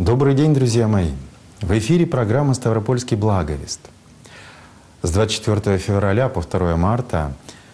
Добрый день, друзья мои! В эфире программа «Ставропольский благовест». С 24 февраля по 2 марта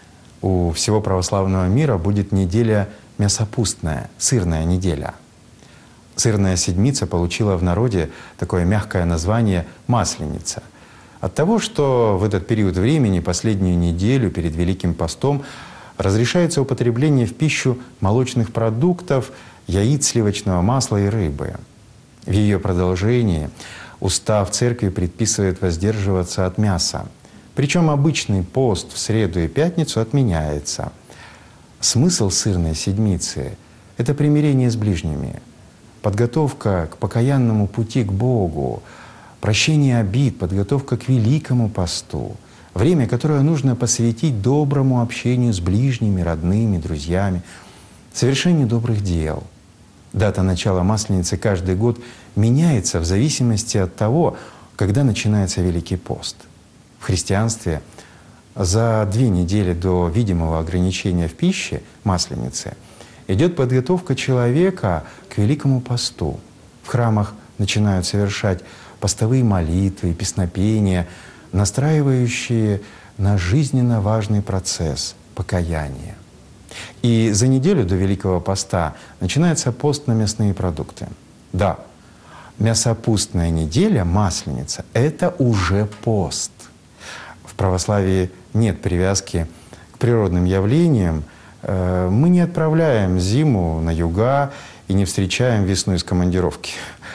у всего православного мира будет неделя мясопустная, сырная неделя. Сырная седмица получила в народе такое мягкое название «масленица». От того, что в этот период времени, последнюю неделю перед Великим постом, разрешается употребление в пищу молочных продуктов, яиц, сливочного масла и рыбы. В ее продолжении устав церкви предписывает воздерживаться от мяса. Причем обычный пост в среду и пятницу отменяется. Смысл сырной седмицы — это примирение с ближними, подготовка к покаянному пути к Богу, прощение обид, подготовка к Великому посту, время, которое нужно посвятить доброму общению с ближними, родными, друзьями, совершению добрых дел. Дата начала Масленицы каждый год меняется в зависимости от того, когда начинается Великий пост. В христианстве за 2 недели до видимого ограничения в пище, Масленицы, идет подготовка человека к Великому посту. В храмах начинают совершать постовые молитвы, песнопения, настраивающие на жизненно важный процесс покаяния. И за неделю до Великого поста начинается пост на мясные продукты. Да, мясопустная неделя, Масленица, это уже пост. В православии нет привязки к природным явлениям. Мы не отправляем зиму на юга и не встречаем весну из командировки.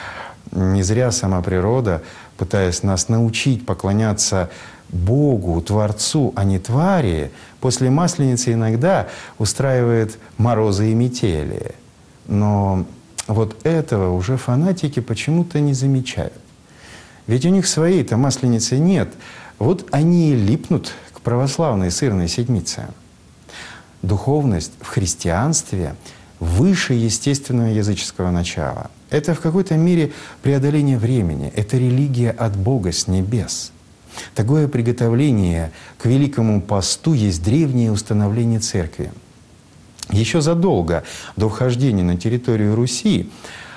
Не зря сама природа, пытаясь нас научить поклоняться Богу, Творцу, а не твари, после Масленицы иногда устраивает морозы и метели. Но вот этого уже фанатики почему-то не замечают. Ведь у них своей-то Масленицы нет. Вот они и липнут к православной сырной седмице. Духовность в христианстве выше естественного языческого начала. Это в какой-то мере преодоление времени. Это религия от Бога с небес. Такое приготовление к Великому посту есть древнее установление Церкви. Еще задолго до вхождения на территорию Руси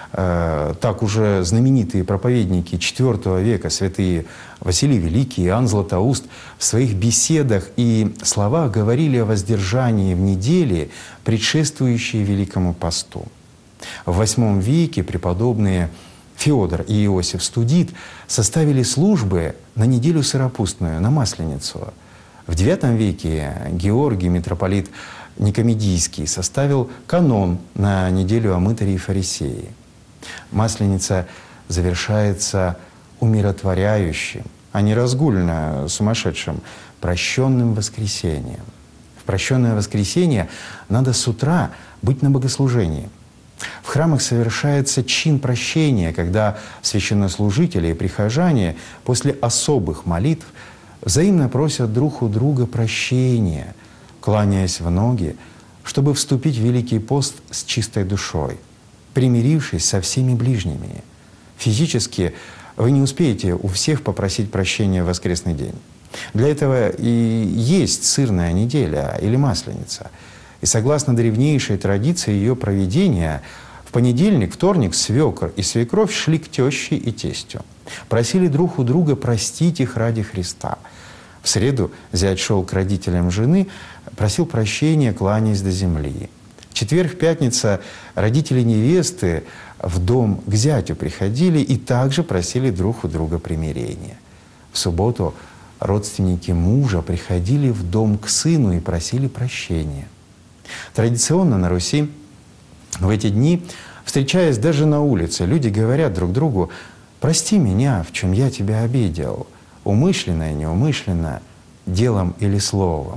так уже знаменитые проповедники IV века, святые Василий Великий и Иоанн Златоуст, в своих беседах и словах говорили о воздержании в неделе, предшествующей Великому посту. В VIII веке преподобные Феодор и Иосиф Студит составили службы на неделю сыропустную, на Масленицу. В IX веке Георгий, митрополит Никомедийский, составил канон на неделю о мытаре и фарисее. Масленица завершается умиротворяющим, а не разгульно сумасшедшим, прощенным воскресением. В прощенное воскресенье надо с утра быть на богослужении. В храмах совершается чин прощения, когда священнослужители и прихожане после особых молитв взаимно просят друг у друга прощения, кланяясь в ноги, чтобы вступить в Великий пост с чистой душой, примирившись со всеми ближними. Физически вы не успеете у всех попросить прощения в воскресный день. Для этого и есть сырная неделя или Масленица. И согласно древнейшей традиции ее проведения, в понедельник, вторник свекор и свекровь шли к теще и тестю. Просили друг у друга простить их ради Христа. В среду зять шел к родителям жены, просил прощения, кланяясь до земли. В четверг, пятница родители невесты в дом к зятю приходили и также просили друг у друга примирения. В субботу родственники мужа приходили в дом к сыну и просили прощения. Традиционно на Руси в эти дни, встречаясь даже на улице, люди говорят друг другу: «Прости меня, в чем я тебя обидел, умышленно и неумышленно, делом или словом».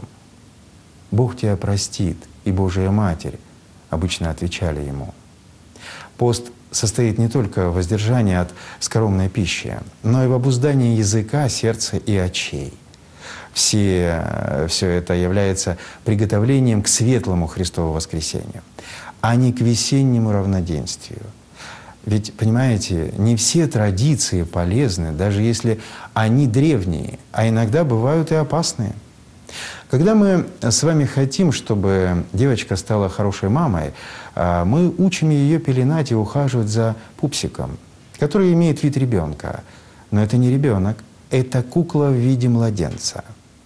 «Бог тебя простит, и Божия Матерь», — обычно отвечали ему. Пост состоит не только в воздержании от скоромной пищи, но и в обуздании языка, сердца и очей. Все это является приготовлением к светлому Христову воскресению, а не к весеннему равноденствию. Ведь, понимаете, не все традиции полезны, даже если они древние, а иногда бывают и опасные. Когда мы с вами хотим, чтобы девочка стала хорошей мамой, мы учим ее пеленать и ухаживать за пупсиком. который имеет вид ребенка. Но это не ребенок, это кукла в виде младенца.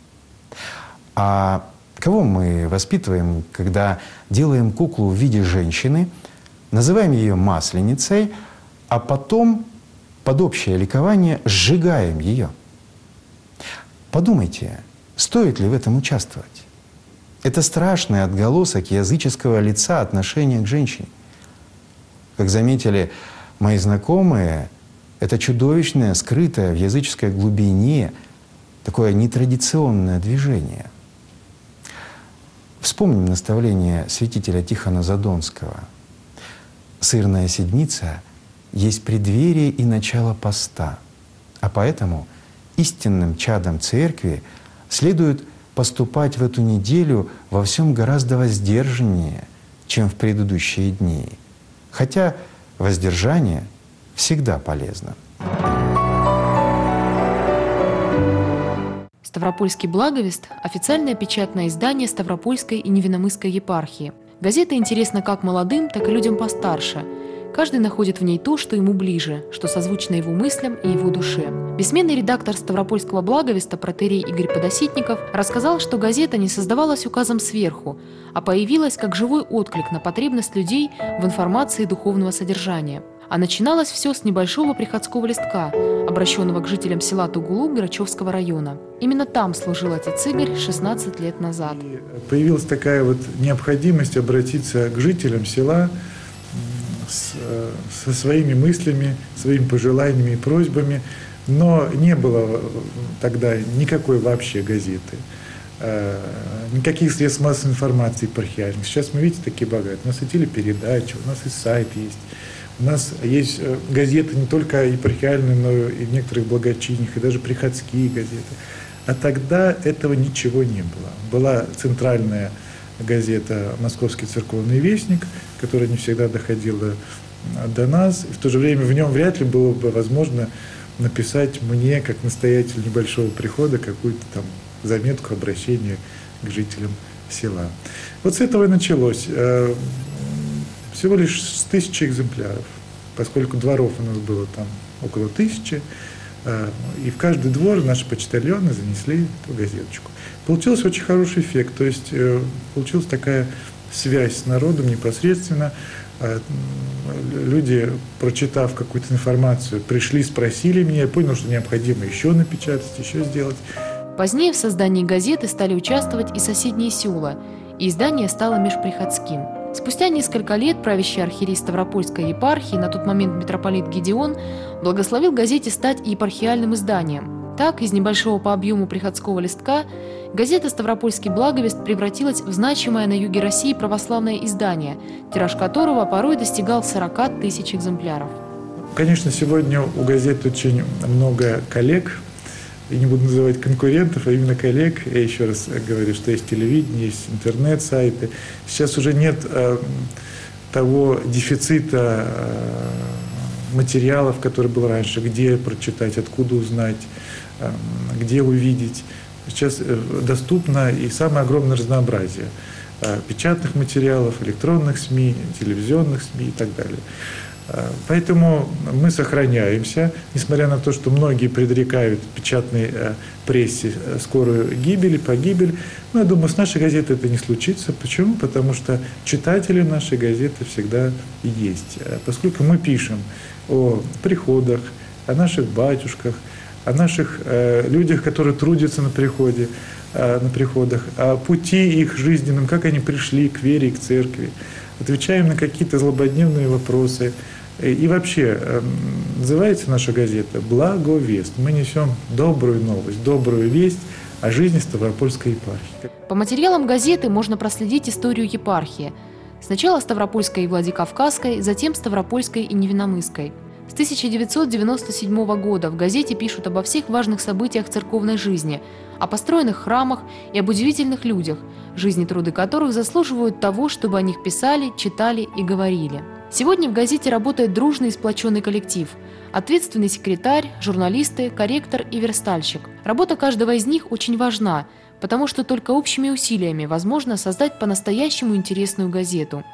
А кого мы воспитываем, когда делаем куклу в виде женщины, называем ее масленицей, а потом под общее ликование сжигаем ее? Подумайте, стоит ли в этом участвовать? Это страшный отголосок языческого лица отношения к женщине. Как заметили мои знакомые, это чудовищное, скрытое в языческой глубине, такое нетрадиционное движение. Вспомним наставление святителя Тихона Задонского. Сырная седмица есть преддверие и начало поста, а поэтому истинным чадом Церкви следует поступать в эту неделю во всем гораздо воздержаннее, чем в предыдущие дни. Хотя воздержание всегда полезно. Ставропольский благовест – официальное печатное издание Ставропольской и Невинномысской епархии. Газета интересна как молодым, так и людям постарше. Каждый находит в ней то, что ему ближе, что созвучно его мыслям и его душе. Бессменный редактор Ставропольского благовеста протоиерей Игорь Подоситников рассказал, что газета не создавалась указом сверху, а появилась как живой отклик на потребность людей в информации духовного содержания. А начиналось все с небольшого приходского листка, обращенного к жителям села Тугулу Грачевского района. Именно там служил отец Игорь 16 лет назад. И появилась такая вот необходимость обратиться к жителям села со своими мыслями, своими пожеланиями и просьбами, но не было тогда никакой вообще газеты, никаких средств массовой информации епархиальных. Сейчас мы, видите, такие богатые. У нас и телепередачи, у нас и сайт есть. У нас есть газеты не только епархиальные, но и в некоторых благочинных, и даже приходские газеты. А тогда этого ничего не было. Была центральная газета «Московский церковный вестник», которая не всегда доходила до нас. И в то же время в нем вряд ли было бы возможно написать мне, как настоятель небольшого прихода, какую-то там заметку, обращение к жителям села. Вот с этого и началось. Всего лишь с 1000 экземпляров, поскольку дворов у нас было там около 1000, и в каждый двор наши почтальоны занесли эту газеточку. Получился очень хороший эффект, то есть получилась такая связь с народом непосредственно. Люди, прочитав какую-то информацию, пришли, спросили меня, я понял, что необходимо еще напечатать, еще сделать. Позднее в создании газеты стали участвовать и соседние села, и издание стало межприходским. Спустя несколько лет правящий архиерей Ставропольской епархии, на тот момент митрополит Гедеон, благословил газете стать епархиальным изданием. Так, из небольшого по объему приходского листка газета «Ставропольский благовест» превратилась в значимое на юге России православное издание, тираж которого порой достигал 40 000 экземпляров. Конечно, сегодня у газеты очень много коллег, и не буду называть конкурентов, а именно коллег. Я еще раз говорю, что есть телевидение, есть интернет, сайты. Сейчас уже нет того дефицита материалов, который был раньше, где прочитать, откуда узнать, где увидеть. Сейчас доступно и самое огромное разнообразие печатных материалов, электронных СМИ, телевизионных СМИ и так далее. Поэтому мы сохраняемся, несмотря на то, что многие предрекают печатной прессе скорую гибель и погибель. Но я думаю, с нашей газетой это не случится. Почему? Потому что читатели нашей газеты всегда есть. Поскольку мы пишем о приходах, о наших батюшках, о наших людях, которые трудятся на приходах, о пути их жизненном, как они пришли к вере и к церкви. Отвечаем на какие-то злободневные вопросы. И вообще, называется наша газета «Благовест». Мы несем добрую новость, добрую весть о жизни Ставропольской епархии. По материалам газеты можно проследить историю епархии. Сначала Ставропольской и Владикавказской, затем Ставропольской и Невинномысской. С 1997 года в газете пишут обо всех важных событиях церковной жизни, о построенных храмах и об удивительных людях, жизни и труды которых заслуживают того, чтобы о них писали, читали и говорили. Сегодня в газете работает дружный и сплоченный коллектив. Ответственный секретарь, журналисты, корректор и верстальщик. Работа каждого из них очень важна, потому что только общими усилиями возможно создать по-настоящему интересную газету.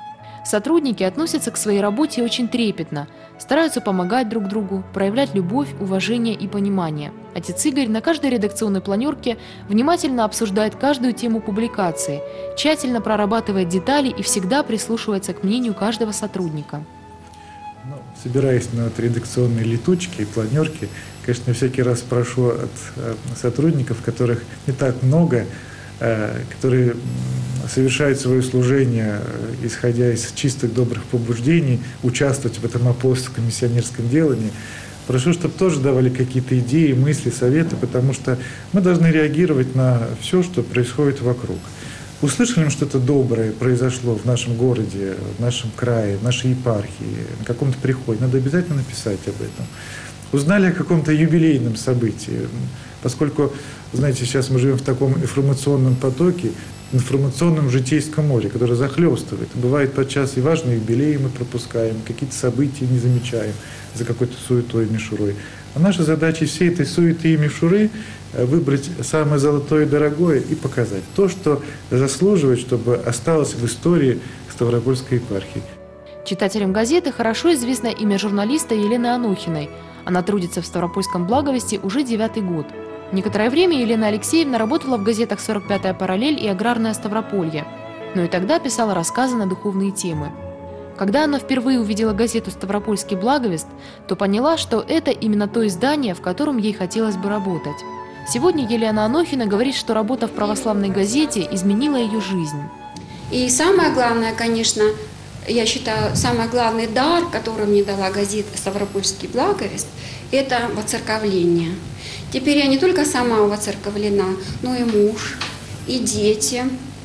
Сотрудники относятся к своей работе очень трепетно, стараются помогать друг другу, проявлять любовь, уважение и понимание. Отец Игорь на каждой редакционной планерке внимательно обсуждает каждую тему публикации, тщательно прорабатывает детали и всегда прислушивается к мнению каждого сотрудника. Собираясь на редакционные летучки и планерки, конечно, всякий раз прошу от сотрудников, которых не так много, которые совершают свое служение, исходя из чистых добрых побуждений, участвовать в этом апостольском миссионерском делании. Прошу, чтобы тоже давали какие-то идеи, мысли, советы, потому что мы должны реагировать на все, что происходит вокруг. Услышали, что-то доброе произошло в нашем городе, в нашем крае, в нашей епархии, на каком-то приходе, надо обязательно написать об этом. Узнали о каком-то юбилейном событии, поскольку, знаете, сейчас мы живем в таком информационном потоке, информационном житейском море, которое захлестывает. Бывает подчас и важные юбилеи мы пропускаем, какие-то события не замечаем за какой-то суетой и мишурой. А наша задача всей этой суеты и мишуры выбрать самое золотое и дорогое и показать то, что заслуживает, чтобы осталось в истории Ставропольской епархии. Читателям газеты хорошо известно имя журналиста Елены Анохиной. Она трудится в Ставропольском Благовесте уже 9-й год. Некоторое время Елена Алексеевна работала в газетах «45-я параллель» и «Аграрное Ставрополье», но и тогда писала рассказы на духовные темы. Когда она впервые увидела газету «Ставропольский Благовест», то поняла, что это именно то издание, в котором ей хотелось бы работать. Сегодня Елена Анохина говорит, что работа в православной газете изменила ее жизнь. И самое главное, конечно, я считаю, самый главный дар, который мне дала газета «Ставропольский Благовест», это воцерковление. Теперь я не только сама воцерковлена, но и муж, и дети,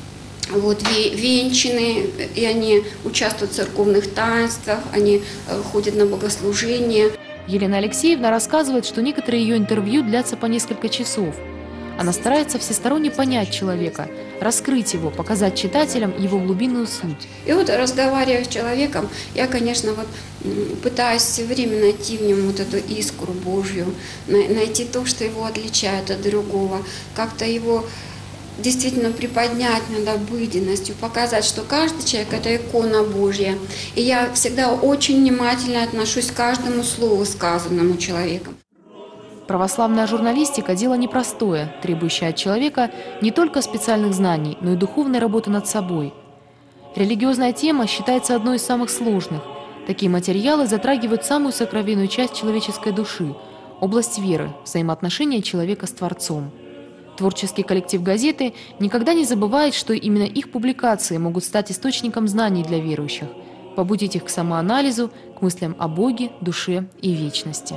венчаны, и они участвуют в церковных таинствах, они ходят на богослужения. Елена Алексеевна рассказывает, что некоторые ее интервью длятся по несколько часов. Она старается всесторонне понять человека, раскрыть его, показать читателям его глубинную суть. И разговаривая с человеком, я, конечно, пытаюсь все время найти в нем эту искру Божью, найти то, что его отличает от другого, как-то его действительно приподнять над обыденностью, показать, что каждый человек – это икона Божья. И я всегда очень внимательно отношусь к каждому слову, сказанному человеком. Православная журналистика – дело непростое, требующее от человека не только специальных знаний, но и духовной работы над собой. Религиозная тема считается одной из самых сложных. Такие материалы затрагивают самую сокровенную часть человеческой души – область веры, взаимоотношения человека с Творцом. Творческий коллектив газеты никогда не забывает, что именно их публикации могут стать источником знаний для верующих, побудить их к самоанализу, к мыслям о Боге, душе и вечности.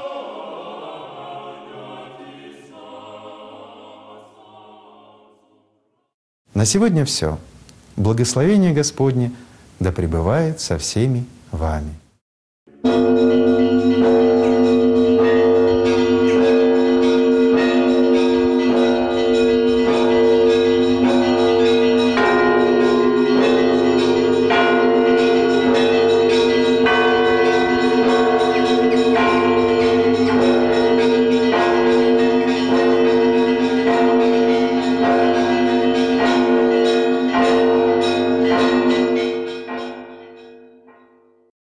На сегодня все. Благословение Господне да пребывает со всеми вами.